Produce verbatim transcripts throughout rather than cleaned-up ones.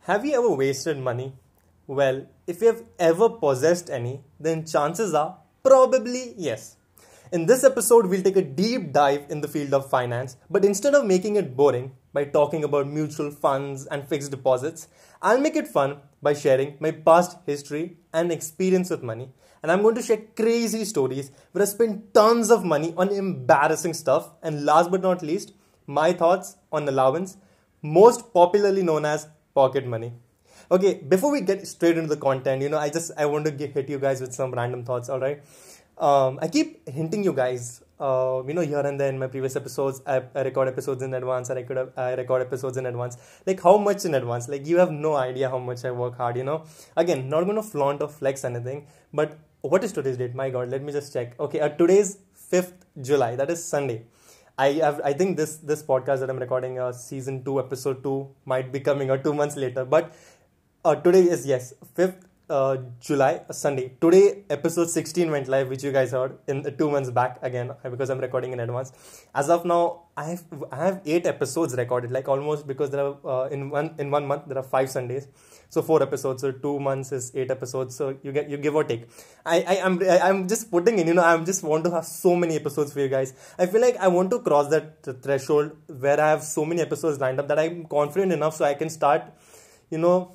Have you ever wasted money? Well, if you have ever possessed any, then chances are probably yes. In this episode, we'll take a deep dive in the field of finance, but instead of making it boring by talking about mutual funds and fixed deposits, I'll make it fun by sharing my past history and experience with money. And I'm going to share crazy stories where I spent tons of money on embarrassing stuff, and last but not least, my thoughts on allowance, most popularly known as pocket money. Okay, before we get straight into the content, you know, I just I want to get, hit you guys with some random thoughts. All right, um, I keep hinting you guys, uh, you know, here and there in my previous episodes, I, I record episodes in advance. I record I record episodes in advance. Like how much in advance? Like you have no idea how much I work hard. You know, again, not going to flaunt or flex anything, but what is today's date? My God, let me just check. Okay, uh, today's fifth July. That is Sunday. I have, I think this this podcast that I'm recording, uh, season two, episode two, might be coming out two months later. But uh, today is yes, fifth uh, July, uh, Sunday. Today, episode sixteen went live, which you guys heard in uh, two months back again uh, because I'm recording in advance. As of now, I have I have eight episodes recorded, like almost because there are uh, in one in one month there are five Sundays. So four episodes, so two months is eight episodes. So you get you give or take. I I am I, I'm just putting in. You know, I just want to have so many episodes for you guys. I feel like I want to cross that th- threshold where I have so many episodes lined up that I'm confident enough so I can start, you know,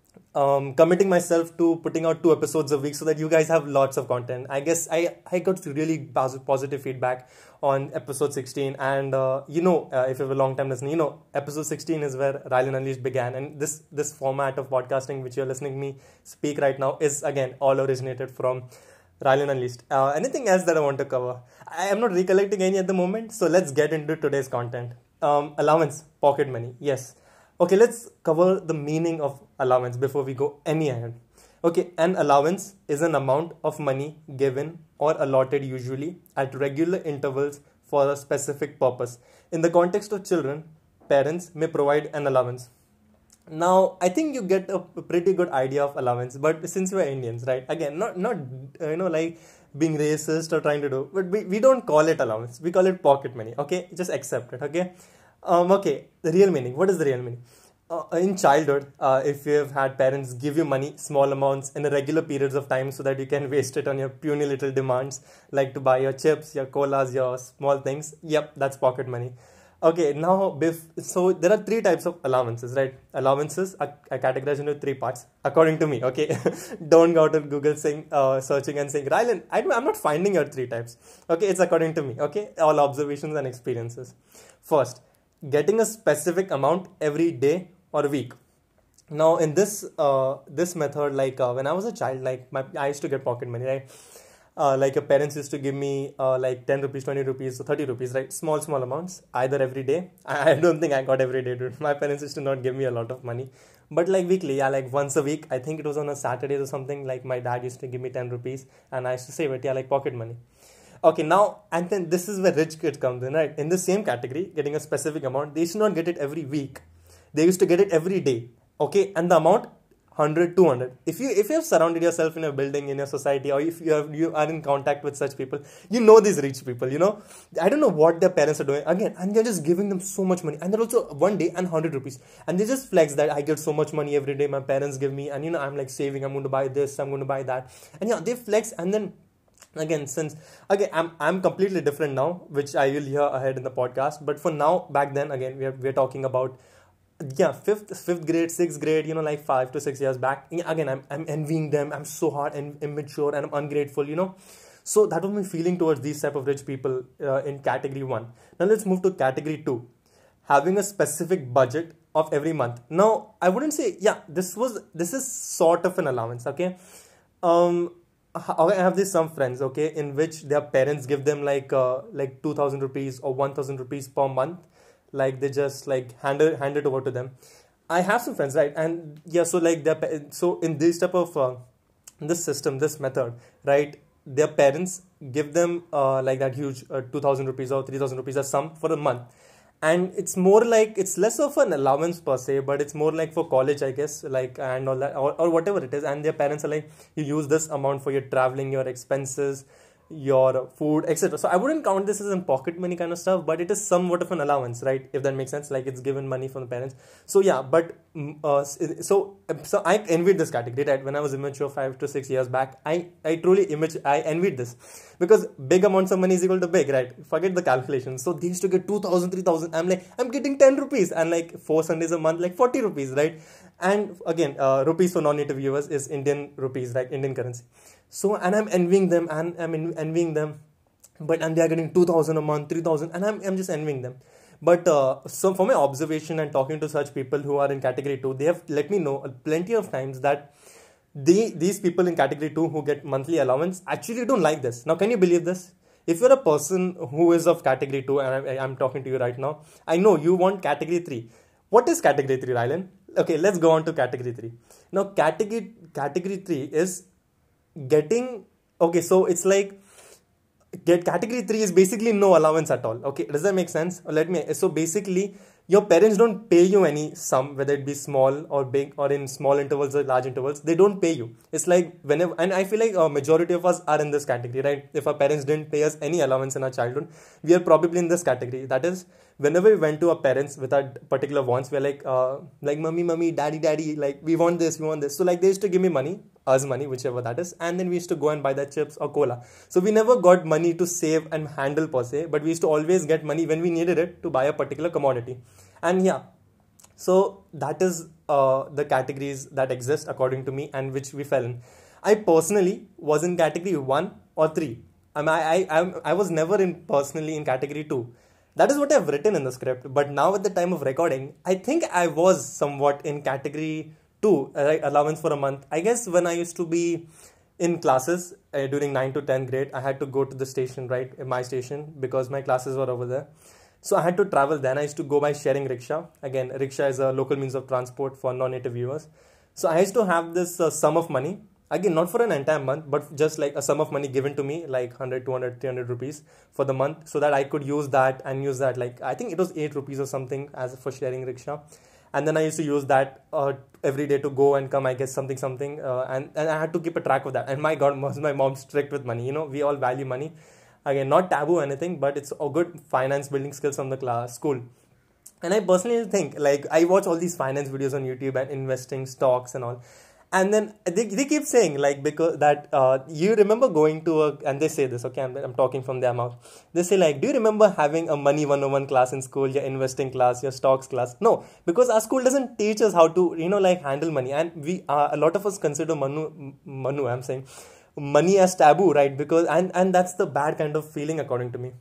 um, committing myself to putting out two episodes a week so that you guys have lots of content. I guess I, I got really pos- positive feedback on episode sixteen. And, uh, you know, uh, if you have a long time listener, you know, episode sixteen is where Rylan Unleashed began. And this, this format of podcasting, which you're listening to me speak right now, is, again, all originated from Rylan Unleashed. Uh, anything else that I want to cover? I am not recollecting any at the moment. So let's get into today's content. Um, allowance, pocket money. Yes. Okay, let's cover the meaning of allowance before we go any ahead. Okay, an allowance is an amount of money given or allotted usually at regular intervals for a specific purpose. In the context of children, parents may provide an allowance. Now, I think you get a pretty good idea of allowance, but since we're Indians, right? Again, not not uh, you know like being racist or trying to do, but we, we don't call it allowance. We call it pocket money. Okay, just accept it. Okay. Um, okay, the real meaning. What is the real meaning? Uh, in childhood, uh, if you have had parents give you money, small amounts in regular periods of time so that you can waste it on your puny little demands, like to buy your chips, your colas, your small things. Yep, that's pocket money. Okay, now, bef- so there are three types of allowances, right? Allowances are, are categorized into three parts, according to me, okay? Don't go to Google saying, uh, searching and saying, Rylan, I don't, I'm not finding your three types. Okay, it's according to me, okay? All observations and experiences. First, getting a specific amount every day or week. Now, in this uh, this method, like uh, when I was a child, like my I used to get pocket money, right? Uh, like your parents used to give me uh, like ten rupees, twenty rupees, or thirty rupees, right? Small, small amounts, either every day. I, I don't think I got every day, dude. My parents used to not give me a lot of money. But like weekly, yeah, like once a week, I think it was on a Saturday or something, like my dad used to give me ten rupees and I used to save it, yeah, like pocket money. Okay, now, and then this is where rich kids comes in, right? In the same category, getting a specific amount, they used to not get it every week. They used to get it every day. Okay, and the amount, one hundred, two hundred. If you if you have surrounded yourself in a building, in your society, or if you have you are in contact with such people, you know these rich people, you know. I don't know what their parents are doing. Again, and they're just giving them so much money. And they're also one day and one hundred rupees. And they just flex that I get so much money every day, my parents give me. And you know, I'm like saving, I'm going to buy this, I'm going to buy that. And yeah, they flex and then again, since again I'm I'm completely different now, which I will hear ahead in the podcast. But for now, back then, again, we are we're talking about yeah, fifth fifth grade, sixth grade, you know, like five to six years back. Yeah, again, I'm I'm envying them. I'm so hard and immature and I'm ungrateful, you know. So that was my feeling towards these type of rich people uh, in category one. Now let's move to category two, having a specific budget of every month. Now I wouldn't say yeah, this was this is sort of an allowance, okay. Um, I have these some friends, okay, in which their parents give them like uh, like two thousand rupees or one thousand rupees per month, like they just like hand it, hand it over to them. I have some friends, right, and yeah, so like their pa- so in this type of uh, this system, this method, right, their parents give them uh, like that huge uh, two thousand rupees or three thousand rupees a sum for a month. And it's more like it's less of an allowance per se, but it's more like for college, I guess, like and all that, or, or whatever it is. And their parents are like, you use this amount for your traveling, your expenses, your food, et cetera. So I wouldn't count this as in pocket money kind of stuff, but it is somewhat of an allowance, right? If that makes sense, like it's given money from the parents. So yeah, but mm, uh, so so I envied this category, right? When I was immature five to six years back, I I truly image I envied this, because big amounts of money is equal to big, right? Forget the calculation. So they used to get two thousand, three thousand. I'm like, I'm getting ten rupees, and like four Sundays a month, like forty rupees, right? And again, uh, rupees for non-native viewers is Indian rupees, right? Indian currency. So, and I'm envying them, and I'm envying them, but and they are getting two thousand a month, three thousand, and I'm I'm just envying them. But uh, so for my observation and talking to such people who are in category two, they have let me know plenty of times that they, these people in category two who get monthly allowance actually don't like this. Now, can you believe this? If you're a person who is of category two, and I, I'm talking to you right now, I know you want category three. What is category three, Rylan? Okay, let's go on to category three. Now, category category three is getting, okay, so it's like, get category three is basically no allowance at all. Okay, does that make sense? Let me, so basically your parents don't pay you any sum, whether it be small or big, or in small intervals or large intervals. They don't pay you. It's like whenever, and I feel like a majority of us are in this category, right? If our parents didn't pay us any allowance in our childhood, we are probably in this category. That is, whenever we went to our parents with our particular wants, we're like, uh, like mummy, mummy, daddy, daddy, like we want this, we want this. So like they used to give me money, us money, whichever that is, and then we used to go and buy the chips or cola. So we never got money to save and handle per se, but we used to always get money when we needed it to buy a particular commodity. And yeah, so that is uh, the categories that exist according to me, and which we fell in. I personally was in category one or three. I mean, I, I, I was never in personally in category two. That is what I've written in the script. But now at the time of recording, I think I was somewhat in category two, uh, allowance for a month. I guess when I used to be in classes uh, during nine to ten grade, I had to go to the station, right, in my station, because my classes were over there. So I had to travel then. I used to go by sharing rickshaw. Again, rickshaw is a local means of transport for non-native viewers. So I used to have this uh, sum of money. Again, not for an entire month, but just like a sum of money given to me, like one hundred, two hundred, three hundred rupees for the month, so that I could use that and use that. Like, I think it was eight rupees or something as for sharing rickshaw. And then I used to use that uh, every day to go and come, I guess, something, something. Uh, and, and I had to keep a track of that. And my God, was my mom strict with money. You know, we all value money. Again, not taboo or anything, but it's a good finance building skills from the class, school. And I personally think, like, I watch all these finance videos on YouTube and investing, stocks and all. And then they, they keep saying, like, because that, uh, you remember going to a, and they say this, okay, I'm, I'm talking from their mouth. They say, like, do you remember having a money one oh one class in school, your investing class, your stocks class? No, because our school doesn't teach us how to, you know, like, handle money. And we, uh, a lot of us consider Manu, Manu, I'm saying, money as taboo, right? Because, and, and that's the bad kind of feeling according to me.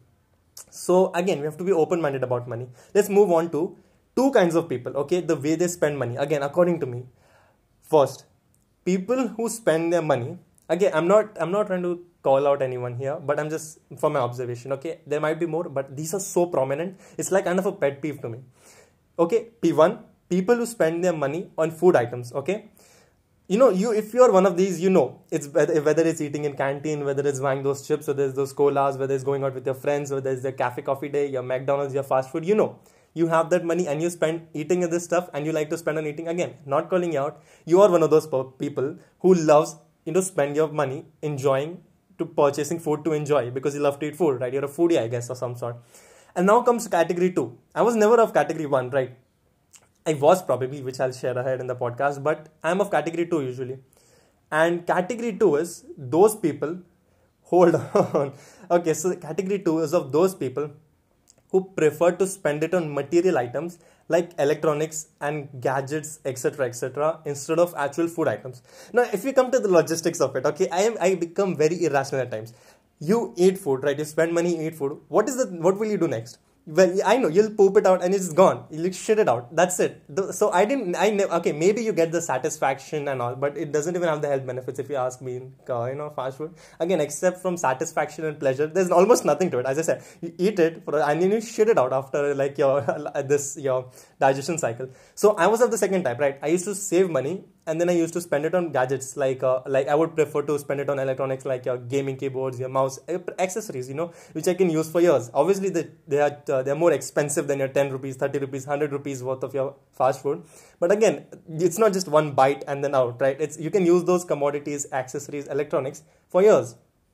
So again, we have to be open-minded about money. Let's move on to two kinds of people, okay? The way they spend money. Again, according to me. First, people who spend their money. Again, I'm not I'm not trying to call out anyone here, but I'm just from my observation, okay? There might be more, but these are so prominent. It's like kind of a pet peeve to me. Okay, P one, people who spend their money on food items, okay? You know, you if you're one of these, you know, it's whether, whether it's eating in canteen, whether it's buying those chips, whether it's those colas, whether it's going out with your friends, whether it's the cafe coffee day, your McDonald's, your fast food, you know. You have that money and you spend eating this stuff, and you like to spend on eating. Again, not calling you out. You are one of those people who loves, you know, spend your money enjoying to purchasing food to enjoy, because you love to eat food, right? You're a foodie, I guess, of some sort. And now comes category two. I was never of category one, right? I was probably, which I'll share ahead in the podcast, but I'm of category two usually. And category two is those people, hold on. Okay, so category two is of those people who prefer to spend it on material items like electronics and gadgets, et cetera, et cetera, instead of actual food items. Now, if we come to the logistics of it, okay, I am I become very irrational at times. You eat food, right? You spend money, you eat food. What is the what will you do next? Well, I know you'll poop it out and it's gone. You'll shit it out. That's it. So I didn't. I never. Okay, maybe you get the satisfaction and all, but it doesn't even have the health benefits if you ask me. Uh, you know, fast food. Again, except from satisfaction and pleasure, there's almost nothing to it. As I said, you eat it for, and then you shit it out after like your this your digestion cycle. So I was of the second type, right? I used to save money, and then I used to spend it on gadgets, like uh, like I would prefer to spend it on electronics, like your gaming keyboards, your mouse, accessories, you know, which I can use for years. Obviously, they, they are uh, they're more expensive than your ten rupees, thirty rupees, one hundred rupees worth of your fast food. But again, it's not just one bite and then out, right? It's you can use those commodities, accessories, electronics for years.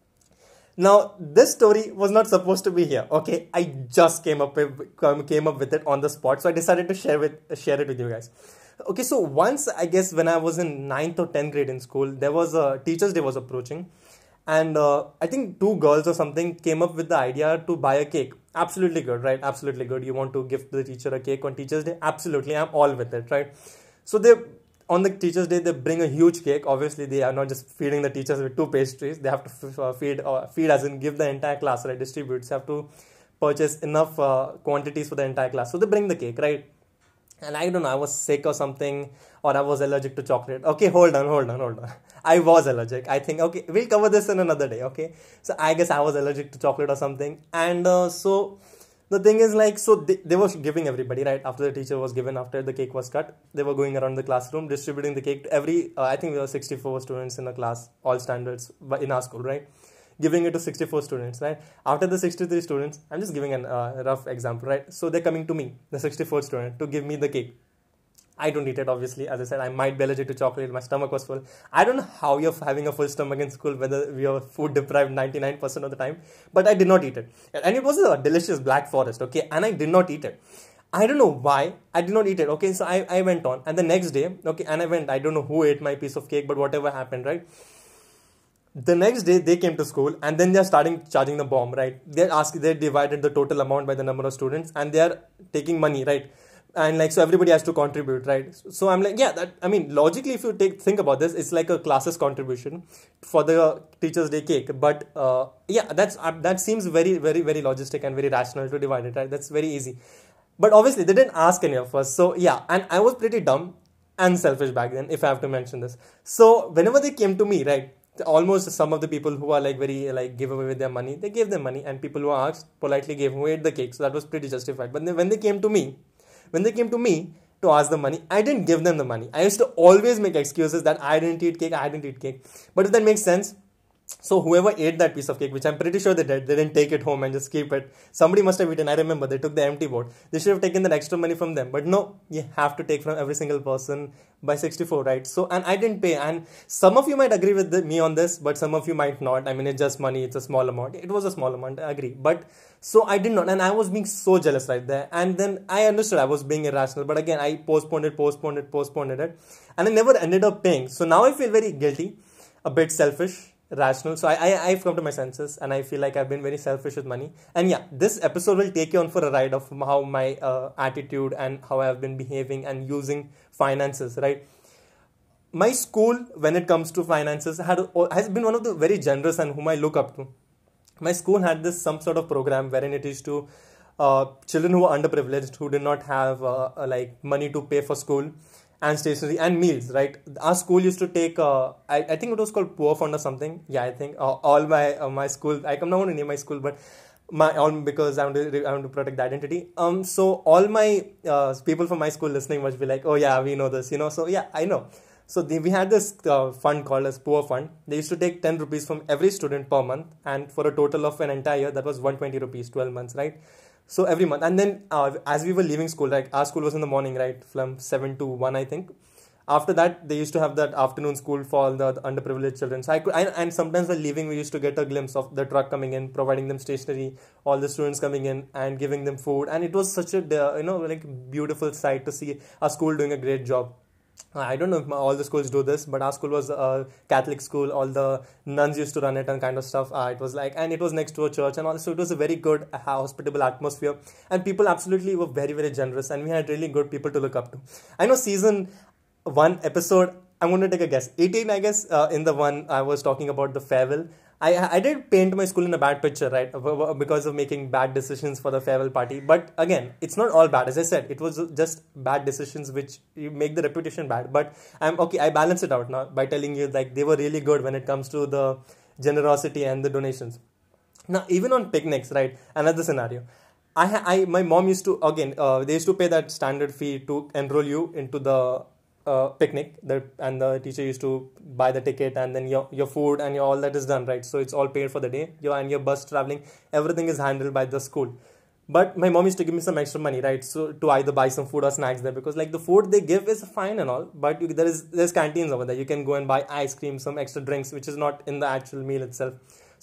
Now, this story was not supposed to be here, okay? I just came up with, came up with it on the spot, so I decided to share with share it with you guys. Okay, so once I guess when I was in ninth or tenth grade in school, there was a Teachers' Day was approaching, and uh, I think two girls or something came up with the idea to buy a cake. Absolutely good, right? Absolutely good. You want to gift the teacher a cake on Teachers' Day? Absolutely, I'm all with it, right? So they on the Teachers' Day they bring a huge cake. Obviously, they are not just feeding the teachers with two pastries. They have to f- uh, feed uh, feed as in give the entire class, right? Distribute. They have to purchase enough uh, quantities for the entire class. So they bring the cake, right? And I don't know, I was sick or something, or I was allergic to chocolate. Okay, hold on, hold on, hold on. I was allergic. I think, okay, we'll cover this in another day, okay? So I guess I was allergic to chocolate or something. And uh, so the thing is like, so they, they were giving everybody, right? After the teacher was given, after the cake was cut, they were going around the classroom, distributing the cake to every, uh, I think we were sixty-four students in a class, all standards but in our school, right? Giving it to sixty-four students, right? After the sixty-three students, I'm just giving a uh, rough example, right? So they're coming to me, the sixty-four student, to give me the cake. I don't eat it, obviously. As I said, I might be allergic to chocolate. My stomach was full. I don't know how you're having a full stomach in school, whether we are food deprived ninety-nine percent of the time, but I did not eat it. And it was a delicious black forest, okay? And I did not eat it. I don't know why I did not eat it, okay? So I, I went on. And the next day, okay, and I went, I don't know who ate my piece of cake, but whatever happened, right? The next day they came to school and then they're starting charging the bomb, right? They're asking, they divided the total amount by the number of students and they're taking money, right? And like, so everybody has to contribute, right? So I'm like, yeah, that, I mean, logically, if you take, think about this, it's like a classes contribution for the Teachers' Day cake. But uh, yeah, that's, uh, that seems very, very, very logistic and very rational to divide it, right? That's very easy. But obviously they didn't ask any of us. So yeah, and I was pretty dumb and selfish back then, if I have to mention this. So whenever they came to me, right? Almost some of the people who are like very like give away with their money, they gave them money, and people who asked politely gave away the cake. So that was pretty justified. But then when they came to me, when they came to me to ask the money, I didn't give them the money. I used to always make excuses that I didn't eat cake, I didn't eat cake. But if that makes sense, so whoever ate that piece of cake, which I'm pretty sure they did, they didn't take it home and just keep it. Somebody must have eaten. I remember they took the empty board. They should have taken that extra money from them. But no, you have to take from every single person by sixty-four, right? So, and I didn't pay. And some of you might agree with the, me on this, but some of you might not. I mean, it's just money. It's a small amount. It was a small amount. I agree. But so I did not. And I was being so jealous right there. And then I understood I was being irrational. But again, I postponed it, postponed it, postponed it. And I never ended up paying. So now I feel very guilty, a bit selfish, rational. So I, I I've come to my senses and I feel like I've been very selfish with money. And yeah, this episode will take you on for a ride of how my uh, attitude and how I've been behaving and using finances, right? My school, when it comes to finances, had has been one of the very generous and whom I look up to. My school had this some sort of program wherein it is to uh, children who are underprivileged, who did not have uh, uh, like money to pay for school and stationery and meals, right? Our school used to take, uh, I, I think it was called Poor Fund or something. Yeah, I think uh, all my uh, my school, I am not going to name my school, but my all because I want to I want to protect the identity. Um, so all my uh, people from my school listening must be like, oh yeah, we know this, you know. So yeah, I know. So the, we had this uh, fund called as Poor Fund. They used to take ten rupees from every student per month, and for a total of an entire year, that was one hundred twenty rupees, twelve months, right? So every month. And then uh, as we were leaving school, like our school was in the morning, right? From seven to one, I think. After that, they used to have that afternoon school for all the, the underprivileged children. So I could, I, and sometimes while leaving, we used to get a glimpse of the truck coming in, providing them stationery, all the students coming in and giving them food. And it was such a, you know, like beautiful sight to see our school doing a great job. I don't know if all the schools do this, but our school was a Catholic school. All the nuns used to run it and kind of stuff. Uh, it was like, and it was next to a church, and also it was a very good, uh, hospitable atmosphere. And people absolutely were very, very generous, and we had really good people to look up to. I know season one episode, I'm going to take a guess, eighteen, I guess, uh, in the one I was talking about the farewell. I I did paint my school in a bad picture, right, because of making bad decisions for the farewell party. But again, it's not all bad. As I said, it was just bad decisions which you make the reputation bad. But I'm okay. I balance it out now by telling you like they were really good when it comes to the generosity and the donations. Now, even on picnics, right, another scenario. I, I my mom used to, again, uh, they used to pay that standard fee to enroll you into the uh, picnic, the, and the teacher used to buy the ticket, and then your your food and your all that is done, right? So it's all paid for the day. Your and your bus traveling, everything is handled by the school. But my mom used to give me some extra money, right? So to either buy some food or snacks there, because like the food they give is fine and all, but you, there is there's canteens over there. You can go and buy ice cream, some extra drinks, which is not in the actual meal itself.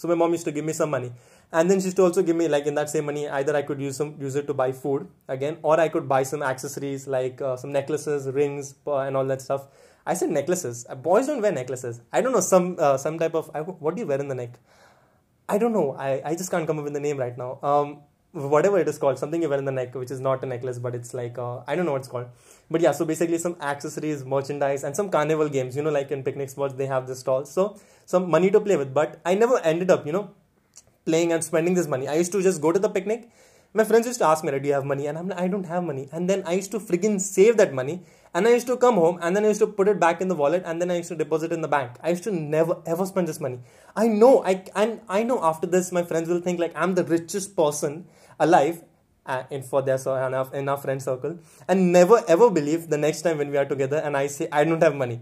So my mom used to give me some money. And then she used to also give me, like, in that same money, either I could use some use it to buy food again, or I could buy some accessories like uh, some necklaces, rings, uh, and all that stuff. I said necklaces. Uh, Boys don't wear necklaces. I don't know, some uh, some type of, I, what do you wear in the neck? I don't know. I, I just can't come up with the name right now. Um, whatever it is called, something you wear in the neck, which is not a necklace, but it's like, uh, I don't know what it's called. But yeah, so basically some accessories, merchandise, and some carnival games, you know, like in picnic spots, they have this stalls. So some money to play with. But I never ended up, you know, playing and spending this money. I used to just go to the picnic. My friends used to ask me, do you have money? And I'm like, I don't have money. And then I used to friggin' save that money. And I used to come home and then I used to put it back in the wallet and then I used to deposit in the bank. I used to never ever spend this money. I know, I and I know after this my friends will think like I'm the richest person alive uh, in for their so in our, in our friend circle, and never ever believe the next time when we are together and I say I don't have money.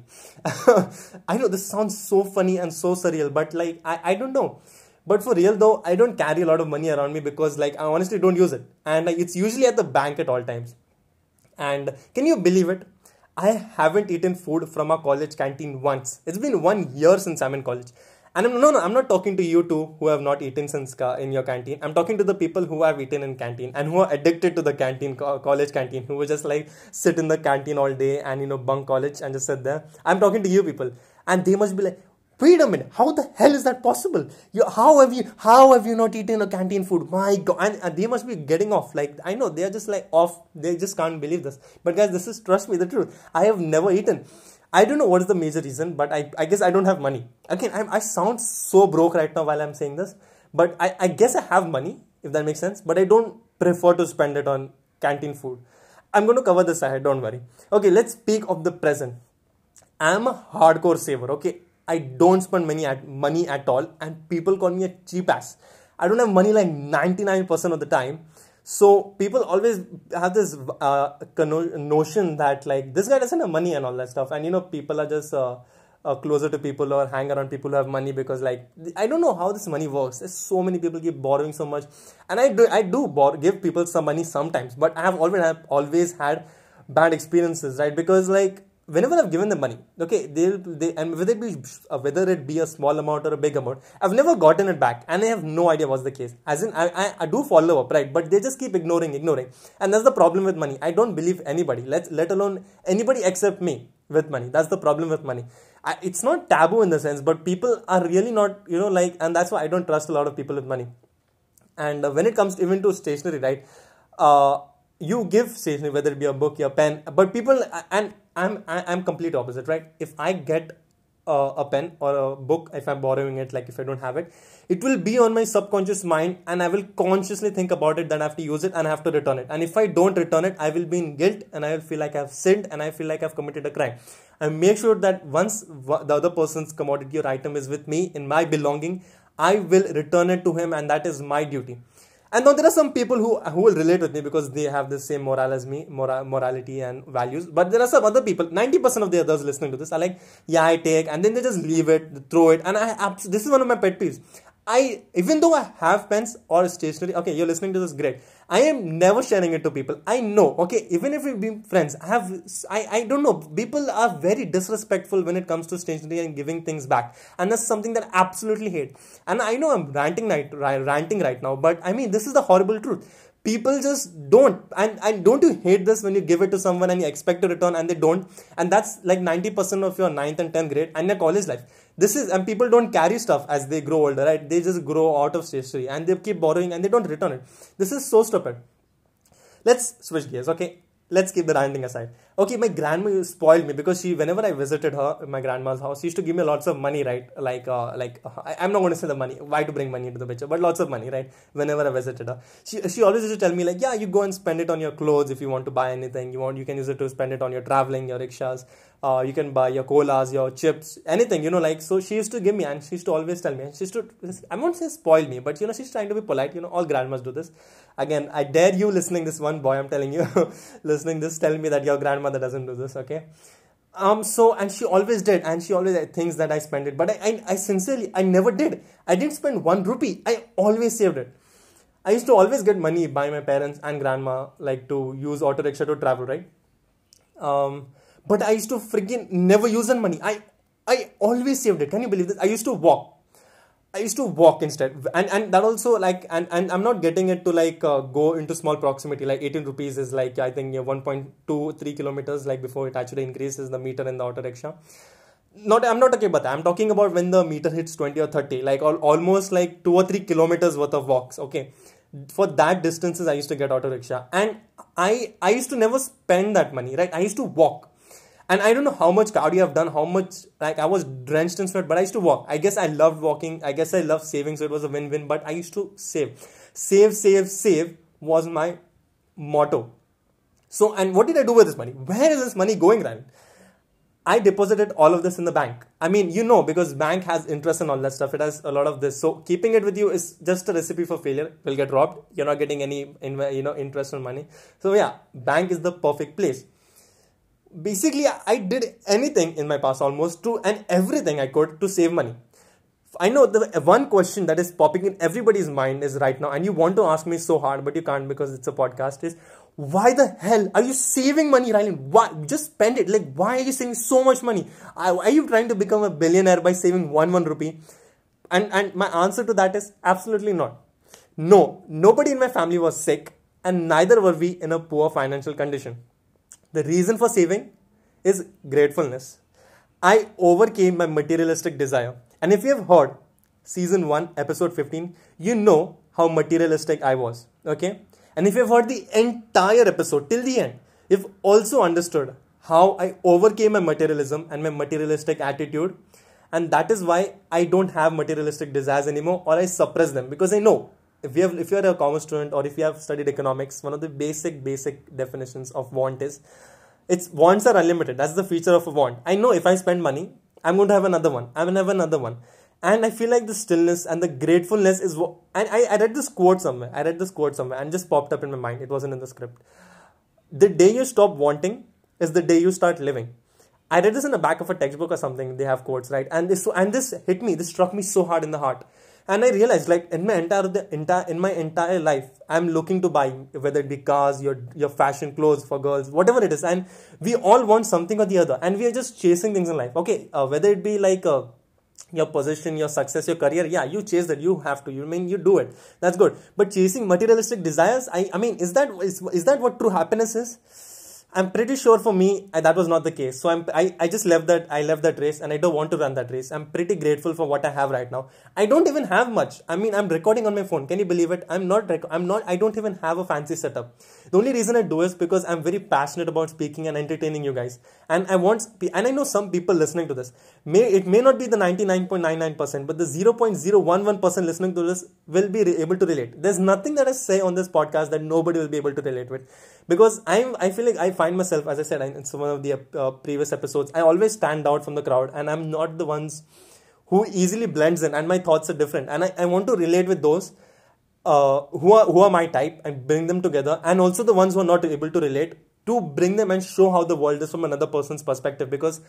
I know this sounds so funny and so surreal, but like I, I don't know. But for real though, I don't carry a lot of money around me because like I honestly don't use it. And like, it's usually at the bank at all times. And can you believe it? I haven't eaten food from our college canteen once. It's been one year since I'm in college. And I'm, no, no, I'm not talking to you two who have not eaten since uh, in your canteen. I'm talking to the people who have eaten in canteen and who are addicted to the canteen, college canteen, who will just like sit in the canteen all day and, you know, bunk college and just sit there. I'm talking to you people. And they must be like, wait a minute, how the hell is that possible? You, how have you, how have you not eaten a canteen food? My God, and, and they must be getting off. Like, I know, they are just like off. They just can't believe this. But guys, this is, trust me, the truth. I have never eaten. I don't know what is the major reason, but I, I guess I don't have money. Again, I, I sound so broke right now while I'm saying this. But I, I guess I have money, if that makes sense. But I don't prefer to spend it on canteen food. I'm going to cover this ahead, don't worry. Okay, let's speak of the present. I'm a hardcore saver, okay? I don't spend money at money at all, and people call me a cheap ass. I don't have money like ninety-nine percent of the time. So people always have this uh, notion that like this guy doesn't have money and all that stuff. And you know, people are just uh, uh, closer to people or hang around people who have money because like, I don't know how this money works. There's so many people keep borrowing so much. And I do, I do borrow, give people some money sometimes, but I have always, have always had bad experiences, right? Because like, whenever I've given them money, okay, they'll, they, and whether it be, uh, whether it be a small amount or a big amount, I've never gotten it back, and I have no idea what's the case. As in, I, I, I do follow up, right? But they just keep ignoring, ignoring, and that's the problem with money. I don't believe anybody, let let alone anybody except me with money. That's the problem with money. I, it's not taboo in the sense, but people are really not, you know, like, and that's why I don't trust a lot of people with money. And uh, when it comes to, even to stationery, right? Uh, you give stationery, whether it be a book, your pen, but people, and I'm I'm complete opposite, right? If I get uh, a pen or a book, if I'm borrowing it, like if I don't have it, it will be on my subconscious mind and I will consciously think about it that I have to use it and I have to return it. And if I don't return it, I will be in guilt and I will feel like I've sinned and I feel like I've committed a crime. And make sure that once the other person's commodity or item is with me in my belonging, I will return it to him, and that is my duty. And now there are some people who, who will relate with me because they have the same moral as me, moral, morality and values. But there are some other people, ninety percent of the others listening to this are like, yeah, I take, and then they just leave it, throw it. And I, this is one of my pet peeves. I, even though I have pens or stationery, okay, you're listening to this, great. I am never sharing it to people. I know, okay, even if we be friends, I have, I, I don't know, people are very disrespectful when it comes to stationery and giving things back. And that's something that I absolutely hate. And I know I'm ranting right, ranting right now, but I mean, this is the horrible truth. People just don't, and, and don't you hate this when you give it to someone and you expect to return and they don't? And that's like ninety percent of your ninth and tenth grade and your college life. This is, and people don't carry stuff as they grow older, right? They just grow out of stationery and they keep borrowing and they don't return it. This is so stupid. Let's switch gears, okay? Let's keep the ranting aside. Okay, my grandma spoiled me because she, whenever I visited her, my grandma's house, she used to give me lots of money, right? Like, uh, like uh, I, I'm not going to say the money, why to bring money into the picture, but lots of money, right? Whenever I visited her, she, she always used to tell me like, yeah, you go and spend it on your clothes if you want to buy anything. You want, you can use it to spend it on your traveling, your rickshaws. Uh, you can buy your colas, your chips, anything, you know, like, so she used to give me, and she used to always tell me, and she used to, I won't say spoil me, but, you know, she's trying to be polite, you know, all grandmas do this. Again, I dare you listening this one, boy, I'm telling you, listening this, tell me that your grandmother doesn't do this, okay? Um, so, and she always did, and she always thinks that I spend it, but I, I, I sincerely, I never did. I didn't spend one rupee. I always saved it. I used to always get money by my parents and grandma, like, to use auto rickshaw to travel, right? Um... But I used to freaking never use that money. I I always saved it. Can you believe this? I used to walk. I used to walk instead, and and that also like, and and I'm not getting it to like uh, go into small proximity. Like eighteen rupees is like, I think, yeah, one point two three kilometers. Like before it actually increases the meter in the auto rickshaw. Not, I'm not talking about that. I'm talking about when the meter hits twenty or thirty, like al- almost like two or three kilometers worth of walks. Okay, for that distances I used to get auto rickshaw, and I I used to never spend that money. Right, I used to walk. And I don't know how much cardio I've done, how much, like I was drenched in sweat, but I used to walk. I guess I loved walking. I guess I loved saving, so it was a win-win, but I used to save. Save, save, save was my motto. So, and what did I do with this money? Where is this money going, Ryan? I deposited all of this in the bank. I mean, you know, because bank has interest and all that stuff. It has a lot of this. So keeping it with you is just a recipe for failure. You'll get robbed. You're not getting any, you know, interest on money. So yeah, bank is the perfect place. Basically, I did anything in my past almost to and everything I could to save money. I know the one question that is popping in everybody's mind is right now, and you want to ask me so hard, but you can't because it's a podcast, is why the hell are you saving money, Rylan? Why? Just spend it. Like, why are you saving so much money? Are you trying to become a billionaire by saving one one rupee? And, and my answer to that is absolutely not. No, nobody in my family was sick, and neither were we in a poor financial condition. The reason for saving is gratefulness. I overcame my materialistic desire. And if you have heard season one, episode fifteen, you know how materialistic I was. Okay? And if you have heard the entire episode till the end, you've also understood how I overcame my materialism and my materialistic attitude. And that is why I don't have materialistic desires anymore, or I suppress them, because I know if you have, if you are a commerce student or if you have studied economics, one of the basic, basic definitions of want is, it's wants are unlimited. That's the feature of a want. I know if I spend money, I'm going to have another one. I'm going to have another one. And I feel like the stillness and the gratefulness is what, and I, I read this quote somewhere. I read this quote somewhere and just popped up in my mind. It wasn't in the script. The day you stop wanting is the day you start living. I read this in the back of a textbook or something. They have quotes, right? And this, and this hit me. This struck me so hard in the heart. And I realized, like, in my entire, the entire, in my entire life, I'm looking to buy, whether it be cars, your, your fashion clothes for girls, whatever it is. And we all want something or the other. And we are just chasing things in life. Okay, uh, whether it be like uh, your position, your success, your career, yeah, you chase that. You have to. You I mean you do it. That's good. But chasing materialistic desires, I, I mean, is that is, is that what true happiness is? I'm pretty sure for me that was not the case. So I'm, I, I just left that, I left that race and I don't want to run that race. I'm pretty grateful for what I have right now. I don't even have much. I mean, I'm recording on my phone. Can you believe it? I'm not, rec- I'm not, I don't even have a fancy setup. The only reason I do is because I'm very passionate about speaking and entertaining you guys. And I want, and I know some people listening to this, may, it may not be the ninety-nine point nine nine percent, but the zero point zero one one percent listening to this will be re- able to relate. There's nothing that I say on this podcast that nobody will be able to relate with. Because I'm, I feel like I find myself, as I said in some of the uh, previous episodes, I always stand out from the crowd and I'm not the ones who easily blends in and my thoughts are different. And I, I want to relate with those uh, who are who are my type and bring them together, and also the ones who are not able to relate, to bring them and show how the world is from another person's perspective. Because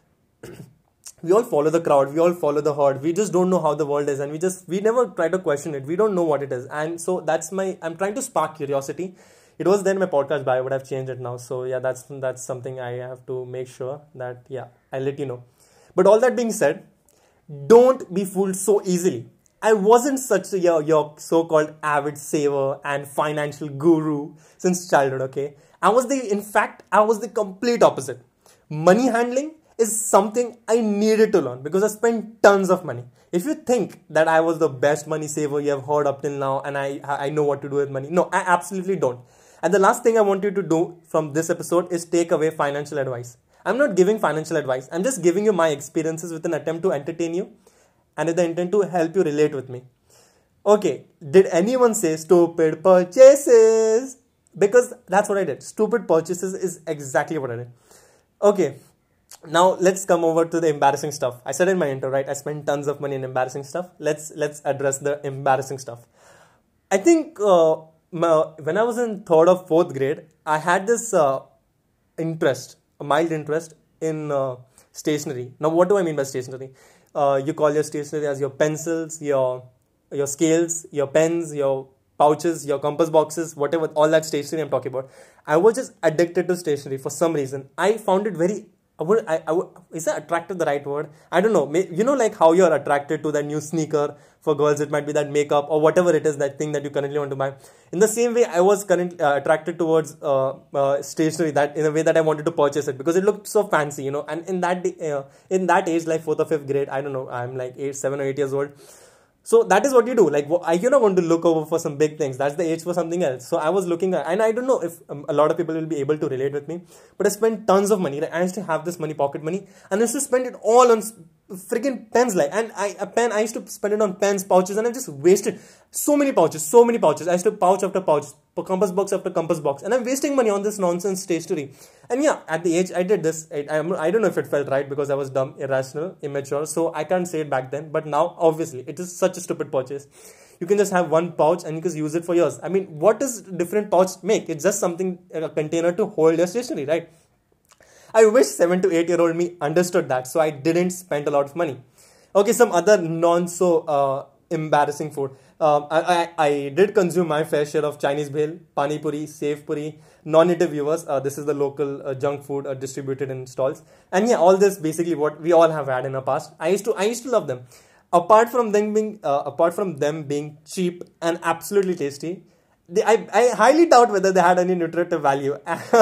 we all follow the crowd, we all follow the herd, we just don't know how the world is, and we just, we never try to question it, we don't know what it is. And so that's my, I'm trying to spark curiosity. It was then my podcast bio, but I've changed it now. So yeah, that's that's something I have to make sure that, yeah, I'll let you know. But all that being said, don't be fooled so easily. I wasn't such a your, your so-called avid saver and financial guru since childhood, okay? I was the, in fact, I was the complete opposite. Money handling is something I needed to learn because I spent tons of money. If you think that I was the best money saver you have heard up till now and I, I know what to do with money, no, I absolutely don't. And the last thing I want you to do from this episode is take away financial advice. I'm not giving financial advice. I'm just giving you my experiences with an attempt to entertain you and with the intent to help you relate with me. Okay, did anyone say stupid purchases? Because that's what I did. Stupid purchases is exactly what I did. Okay, now let's come over to the embarrassing stuff. I said in my intro, right? I spent tons of money in embarrassing stuff. Let's let's address the embarrassing stuff. I think uh, my, when I was in third or fourth grade, I had this uh, interest, a mild interest in uh, stationery. Now, what do I mean by stationery? Uh, you call your stationery as your pencils, your your scales, your pens, your pouches, your compass boxes, whatever, all that stationery I'm talking about. I was just addicted to stationery for some reason. I found it very I would, I, I would, is that attracted the right word? I don't know. May, you know, like how you're attracted to that new sneaker. For girls, it might be that makeup or whatever it is, that thing that you currently want to buy. In the same way, I was currently uh, attracted towards uh, uh, stationery, that in a way that I wanted to purchase it because it looked so fancy, you know. And in that uh, in that age, like fourth or fifth grade, I don't know, I'm like eight, seven or eight years old. So that is what you do. Like, you're not going to look over for some big things. That's the age for something else. So I was looking at, and I don't know if um, a lot of people will be able to relate with me, but I spent tons of money. Like, I used to have this money, pocket money, and I used to spend it all on freaking pens. Like, and I, a pen, I used to spend it on pens, pouches, and I just wasted so many pouches, so many pouches. I used to pouch after pouch, compass box after compass box, and I'm wasting money on this nonsense stationery. And yeah, at the age I did this, I, I, I don't know if it felt right because I was dumb, irrational, immature, so I can't say it back then. But now, obviously, it is such a stupid purchase. You can just have one pouch and you can use it for years. I mean, what does different pouch make? It's just something, a container to hold your stationery, right? I wish seven to eight year old me understood that, so I didn't spend a lot of money. Okay, some other non so uh, embarrassing food. Um, I, I, I did consume my fair share of Chinese bhel, pani puri, sev puri, non-native viewers. Uh, this is the local uh, junk food uh, distributed in stalls. And yeah, all this basically what we all have had in our past. I used to I used to love them. Apart from them being uh, apart from them being cheap and absolutely tasty, they, I, I highly doubt whether they had any nutritive value.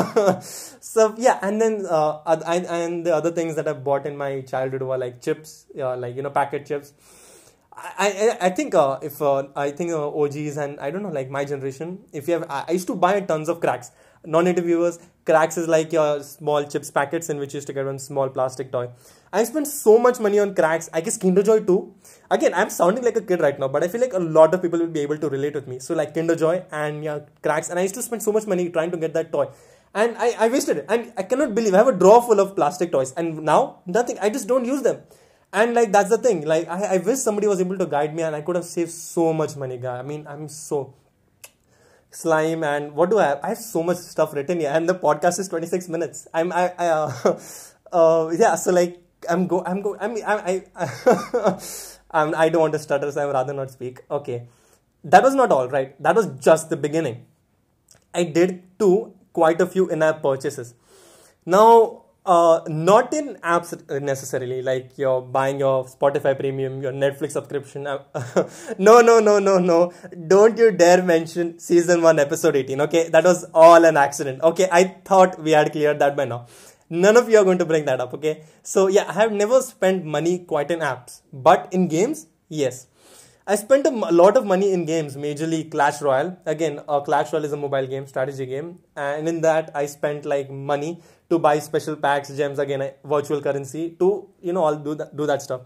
So yeah, and then uh, I, and the other things that I bought in my childhood were like chips, uh, like you know packet chips. I, I I think uh, if uh, I think uh, O Gs and I don't know, like my generation, if you have, I, I used to buy tons of cracks. Non-native viewers, cracks is like your small chips packets in which you used to get one small plastic toy. I spent so much money on cracks. I guess Kinder Joy too. Again, I'm sounding like a kid right now, but I feel like a lot of people will be able to relate with me. So like Kinder Joy and yeah, cracks, and I used to spend so much money trying to get that toy. And I, I wasted it. And I cannot believe I have a drawer full of plastic toys. And now, nothing. I just don't use them. And like, that's the thing. Like, I, I wish somebody was able to guide me and I could have saved so much money, guy. I mean, I'm so... Slime and what do I have? I have so much stuff written here and the podcast is twenty-six minutes. I'm, I, I uh, uh, yeah, so like, I'm go, I'm go, I mean, I, I, I'm, I don't want to stutter, so I would rather not speak. Okay. That was not all, right? That was just the beginning. I did too, quite a few in-app purchases. Now, uh, not in apps necessarily, like you're buying your Spotify premium, your Netflix subscription. no, no, no, no, no. Don't you dare mention season one, episode eighteen. Okay, that was all an accident. Okay, I thought we had cleared that by now. None of you are going to bring that up. Okay, so yeah, I have never spent money quite in apps, but in games, yes. I spent a lot of money in games, majorly Clash Royale. Again, uh, Clash Royale is a mobile game, strategy game. And in that, I spent like money to buy special packs, gems, again, virtual currency to, you know, all do that, do that stuff.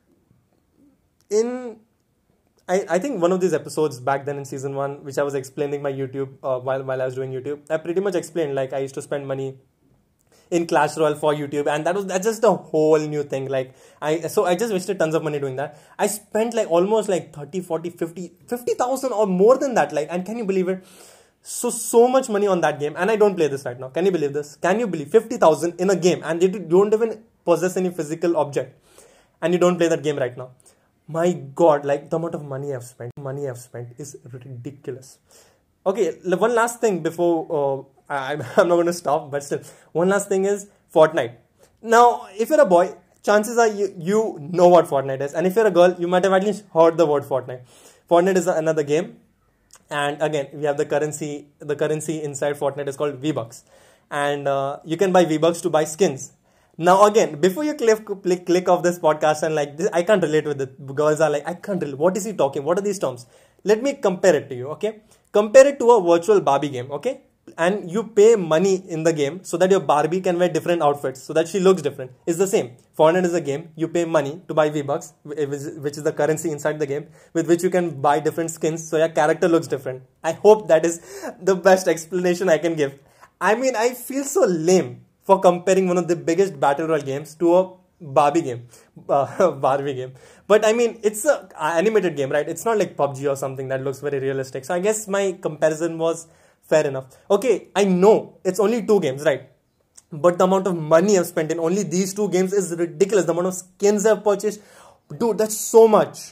In, I, I think one of these episodes back then in season one, which I was explaining my YouTube, uh, while, while I was doing YouTube, I pretty much explained like I used to spend money in Clash Royale for YouTube, and that was that's just a whole new thing. Like I so I just wasted tons of money doing that. I spent like almost like thirty, forty, fifty, fifty thousand or more than that. Like, and can you believe it? So so much money on that game, and I don't play this right now. Can you believe this? Can you believe fifty thousand in a game, and you don't even possess any physical object, and you don't play that game right now? My God, like the amount of money I've spent, money I've spent is ridiculous. Okay, one last thing before. Uh, I'm not going to stop, but still, one last thing is Fortnite. Now, if you're a boy, chances are you, you know what Fortnite is. And if you're a girl, you might have at least heard the word Fortnite. Fortnite is another game. And again, we have the currency, the currency inside Fortnite is called V-Bucks. And uh, you can buy V-Bucks to buy skins. Now again, before you click, click, click off this podcast and like, this, I can't relate with it. Girls are like, I can't relate. What is he talking? What are these terms? Let me compare it to you, okay? Compare it to a virtual Barbie game, okay? And you pay money in the game so that your Barbie can wear different outfits so that she looks different. It's the same. Fortnite is a game. You pay money to buy V-Bucks, which is the currency inside the game, with which you can buy different skins so your character looks different. I hope that is the best explanation I can give. I mean, I feel so lame for comparing one of the biggest battle royale games to a Barbie game, uh, Barbie game. But I mean, it's an animated game, right? It's not like P U B G or something that looks very realistic. So I guess my comparison was fair enough. Okay, I know it's only two games, right? But the amount of money I've spent in only these two games is ridiculous. The amount of skins I've purchased, dude, that's so much.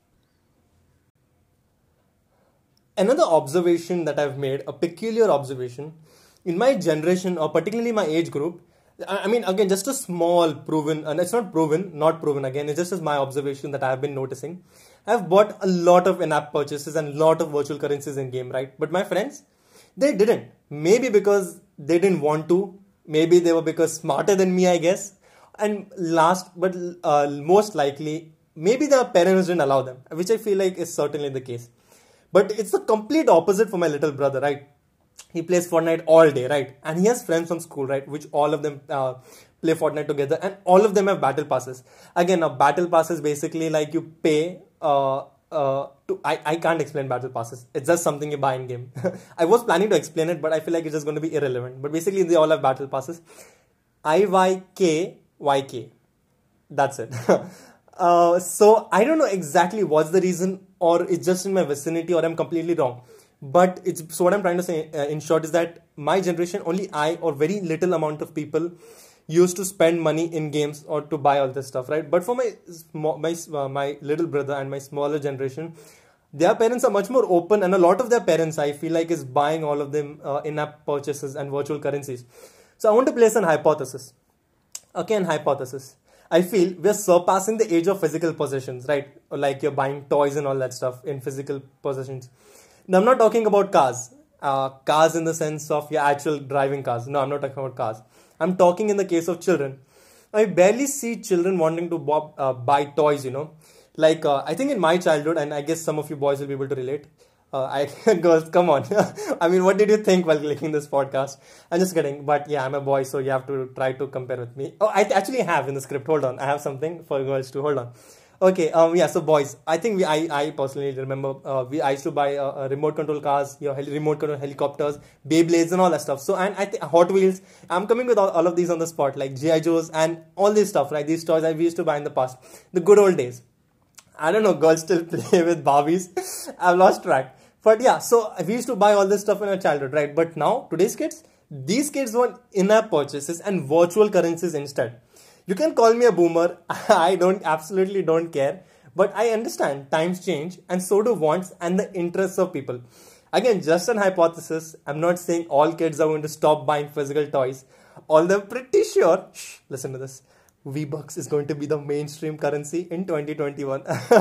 Another observation that I've made, a peculiar observation, in my generation or particularly my age group, I I mean, again, just a small proven, and it's not proven, not proven again, it's just as my observation that I've been noticing. I've bought a lot of in-app purchases and a lot of virtual currencies in game, right? But my friends, they didn't. Maybe because they didn't want to. Maybe they were because smarter than me, I guess. And last, but uh, most likely, maybe their parents didn't allow them, which I feel like is certainly the case. But it's the complete opposite for my little brother, right? He plays Fortnite all day, right? And he has friends from school, right? Which all of them uh, play Fortnite together, and all of them have battle passes. Again, a battle pass is basically like you pay. Uh, uh, to I, I can't explain battle passes. It's just something you buy in game. I was planning to explain it, but I feel like it's just going to be irrelevant. But basically, they all have battle passes. I Y K Y K. That's it. uh, so I don't know exactly what's the reason, or it's just in my vicinity, or I'm completely wrong. But it's so what I'm trying to say uh, in short is that my generation, only I or very little amount of people used to spend money in games or to buy all this stuff, right? But for my small, my uh, my little brother and my smaller generation, their parents are much more open, and a lot of their parents, I feel like, is buying all of them uh, in-app purchases and virtual currencies. So I want to place an hypothesis. Okay, an hypothesis. I feel we're surpassing the age of physical possessions, right? Like you're buying toys and all that stuff in physical possessions. Now, I'm not talking about cars. Uh, cars in the sense of your actual driving cars. No, I'm not talking about cars. I'm talking in the case of children. I barely see children wanting to bob, uh, buy toys, you know. Like, uh, I think in my childhood, and I guess some of you boys will be able to relate. Uh, I girls, come on. I mean, what did you think while clicking this podcast? I'm just kidding. But yeah, I'm a boy, so you have to try to compare with me. Oh, I actually have in the script. Hold on. I have something for girls too. Hold on. Okay, um, yeah, so boys, I think we, I, I personally remember, uh, we, I used to buy uh, uh, remote control cars, you know, heli- remote control helicopters, Beyblades and all that stuff. So, and I think Hot Wheels, I'm coming with all, all of these on the spot, like G I. Joes and all this stuff, right? These toys that we used to buy in the past, the good old days. I don't know, girls still play with Barbies. I've lost track. But yeah, so we used to buy all this stuff in our childhood, right? But now, today's kids, these kids want in-app purchases and virtual currencies instead. You can call me a boomer. I don't absolutely don't care. But I understand times change, and so do wants and the interests of people. Again, just an hypothesis. I'm not saying all kids are going to stop buying physical toys. Although I'm pretty sure, shh, listen to this, V-Bucks is going to be the mainstream currency in twenty twenty-one.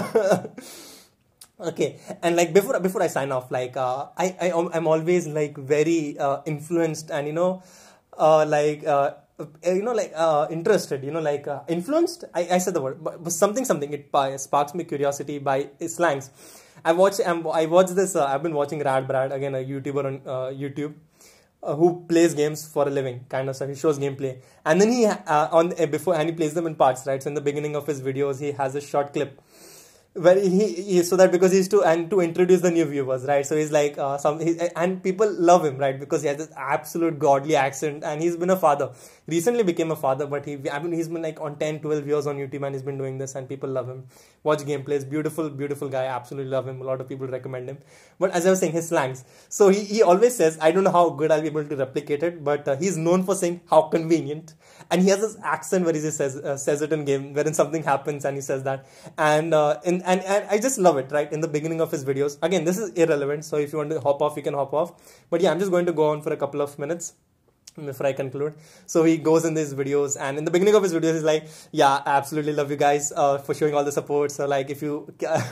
Okay, and like before before I sign off, like uh, I, I I'm always like very uh, influenced and you know uh, like uh, you know like uh, interested, you know like uh, influenced, I, I said the word, but, but something something it uh, sparks me curiosity by slangs. I watch I'm, I watch this uh, I've been watching Rad Brad, again a YouTuber on uh, YouTube, uh, who plays games for a living, kind of stuff. He shows gameplay, and then he uh, on uh, before and he plays them in parts, right? So in the beginning of his videos, he has a short clip where he, he so that because he's to and to introduce the new viewers, right? So he's like uh, some he, and people love him, right? Because he has this absolute godly accent, and he's been a father, recently became a father, but he I mean he's been like on ten twelve years on YouTube, and he's been doing this, and people love him. Watch gameplays, beautiful beautiful guy, absolutely love him. A lot of people recommend him. But as I was saying, his slangs, so he, he always says, I don't know how good I'll be able to replicate it, but uh, he's known for saying how convenient, and he has this accent where he just says uh, says it in game, wherein something happens and he says that, and uh, in And, and I just love it, right? In the beginning of his videos. Again, this is irrelevant, so if you want to hop off, you can hop off. But yeah, I'm just going to go on for a couple of minutes before I conclude. So he goes in these videos, and in the beginning of his videos, he's like, yeah, I absolutely love you guys uh, for showing all the support. So like, if you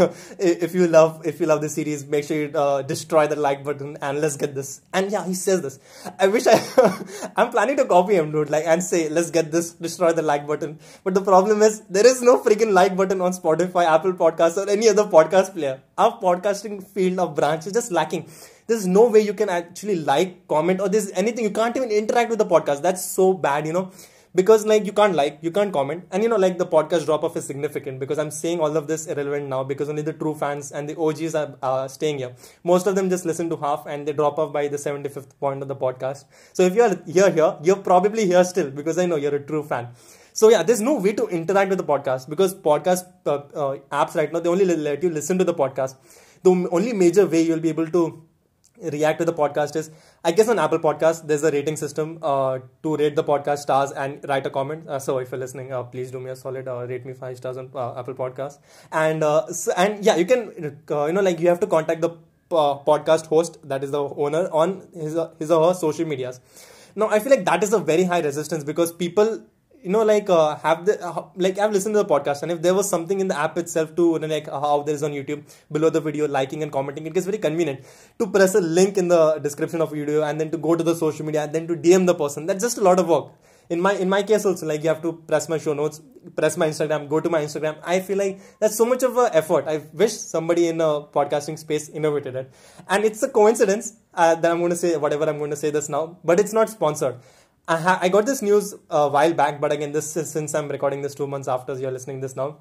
if you love if you love this series, make sure you uh, destroy the like button, and let's get this. And yeah, he says this. I wish I I'm planning to copy him, dude, like, and say, let's get this, destroy the like button. But the problem is, there is no freaking like button on Spotify, Apple Podcasts, or any other podcast player. Our podcasting field of branch is just lacking. There's no way you can actually like, comment, or there's anything. You can't even interact with the podcast. That's so bad, you know, because like you can't like, you can't comment, and you know like the podcast drop off is significant, because I'm saying all of this irrelevant now because only the true fans and the O Gs are uh, staying here. Most of them just listen to half and they drop off by the seventy-fifth point of the podcast. So if you're here here, you're probably here still because I know you're a true fan. So yeah, there's no way to interact with the podcast because podcast uh, uh, apps right now, they only let you listen to the podcast. The only major way you'll be able to react to the podcast is, I guess on Apple Podcasts, there's a rating system uh, to rate the podcast stars and write a comment. Uh, so if you're listening, uh, please do me a solid, uh, rate me five stars on uh, Apple Podcasts. And uh, so, and yeah, you can, uh, you know, like you have to contact the uh, podcast host, that is the owner, on his, uh, his or her social medias. Now, I feel like that is a very high resistance because people, you know, like uh, have the uh, like I've listened to the podcast, and if there was something in the app itself to, you know, like how there is on YouTube below the video, liking and commenting, it gets very convenient to press a link in the description of video and then to go to the social media and then to D M the person. That's just a lot of work. In my in my case also, like you have to press my show notes, press my Instagram, go to my Instagram. I feel like that's so much of a effort. I wish somebody in a podcasting space innovated it. And it's a coincidence uh, that I'm going to say whatever I'm going to say this now, but it's not sponsored. I, ha- I got this news a while back, but again, this is since I'm recording this two months after you're listening this now.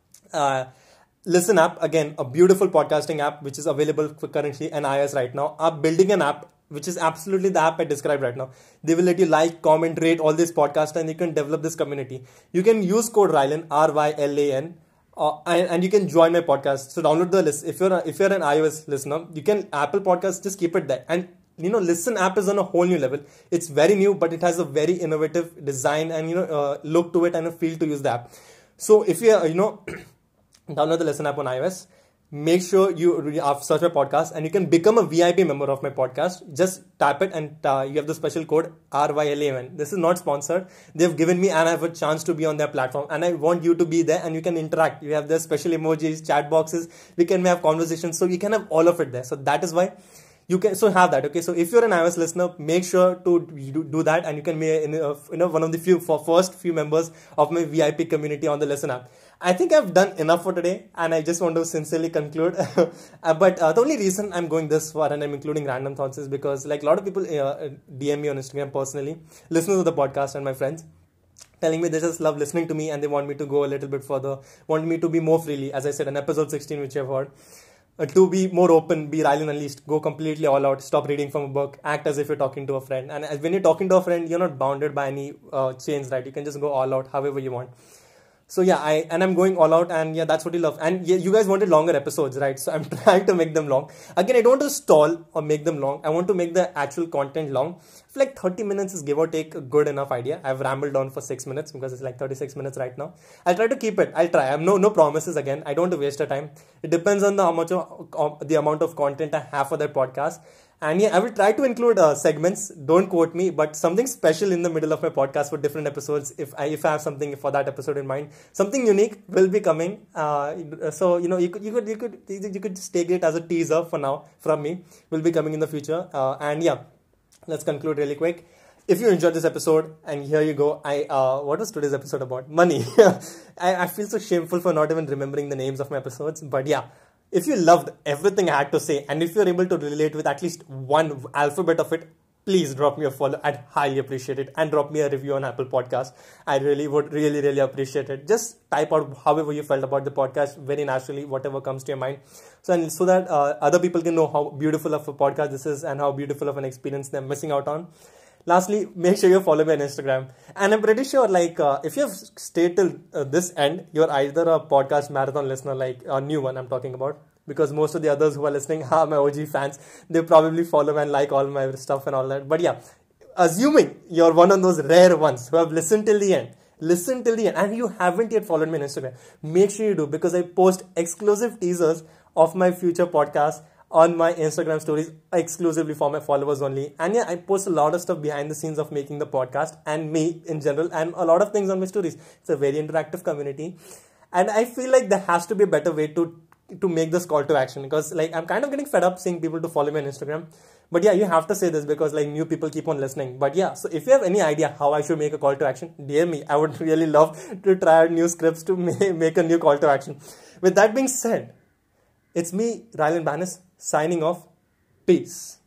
Uh, Listen app, again, a beautiful podcasting app which is available for currently on iOS right now, are building an app which is absolutely the app I described right now. They will let you like, comment, rate all these podcasts, and you can develop this community. You can use code Rylan, R Y L A N, uh, and, and you can join my podcast. So download the list. If you're a, if you're an iOS listener, you can Apple Podcasts, just keep it there. And you know, Listen app is on a whole new level. It's very new, but it has a very innovative design and, you know, uh, look to it and a feel to use the app. So if you, you know, download the Listen app on iOS. Make sure you search my podcast and you can become a V I P member of my podcast. Just tap it and uh, you have the special code R Y L A N. This is not sponsored. They've given me and I have a chance to be on their platform, and I want you to be there and you can interact. You have the special emojis, chat boxes. We can have conversations. So you can have all of it there. So that is why you can so have that. Okay, so if you're an iOS listener, make sure to do that, and you can be in, you know, one of the few for first few members of my V I P community on the Listen app. I think I've done enough for today, and I just want to sincerely conclude. uh, but uh, the only reason I'm going this far and I'm including random thoughts is because, like, a lot of people uh, D M me on Instagram personally, listeners of the podcast and my friends, telling me they just love listening to me and they want me to go a little bit further, want me to be more freely. As I said in episode sixteen, which you've heard, uh, to be more open, be Rylan Unleashed, go completely all out, stop reading from a book, act as if you're talking to a friend. And as, when you're talking to a friend, you're not bounded by any uh, chains, right? You can just go all out however you want. So yeah, I and I'm going all out, and yeah, that's what you love. And yeah, you guys wanted longer episodes, right? So I'm trying to make them long. Again, I don't want to stall or make them long. I want to make the actual content long. I feel like thirty minutes is give or take a good enough idea. I've rambled on for six minutes because it's like thirty-six minutes right now. I'll try to keep it. I'll try. I have no no promises again. I don't want to waste your time. It depends on the how much of, of the amount of content I have for that podcast. And yeah, I will try to include uh, segments. Don't quote me, but something special in the middle of my podcast for different episodes. If I if I have something for that episode in mind, something unique will be coming. Uh, so you know, you could you could you could you could just take it as a teaser for now from me. Will be coming in the future. Uh, and yeah, let's conclude really quick. If you enjoyed this episode, and here you go, I uh, what was today's episode about? Money. I, I feel so shameful for not even remembering the names of my episodes, but yeah. If you loved everything I had to say, and if you're able to relate with at least one alphabet of it, please drop me a follow. I'd highly appreciate it. And drop me a review on Apple Podcast. I really would really, really appreciate it. Just type out however you felt about the podcast, very naturally, whatever comes to your mind. So, and so that uh, other people can know how beautiful of a podcast this is and how beautiful of an experience they're missing out on. Lastly, make sure you follow me on Instagram. And I'm pretty sure, like, uh, if you have stayed till uh, this end, you're either a podcast marathon listener, like a new one I'm talking about. Because most of the others who are listening are my O G fans. They probably follow and like all my stuff and all that. But yeah, assuming you're one of those rare ones who have listened till the end, listen till the end, and you haven't yet followed me on Instagram, make sure you do, because I post exclusive teasers of my future podcast on my Instagram stories exclusively for my followers only. And yeah, I post a lot of stuff behind the scenes of making the podcast and me in general, and a lot of things on my stories. It's a very interactive community, and I feel like there has to be a better way to to make this call to action, because like I'm kind of getting fed up seeing people to follow me on Instagram. But yeah, you have to say this because like new people keep on listening. But yeah, so if you have any idea how I should make a call to action, D M me. I would really love to try out new scripts to make a new call to action. With that being said, it's me, Rylan Banis, signing off. Peace.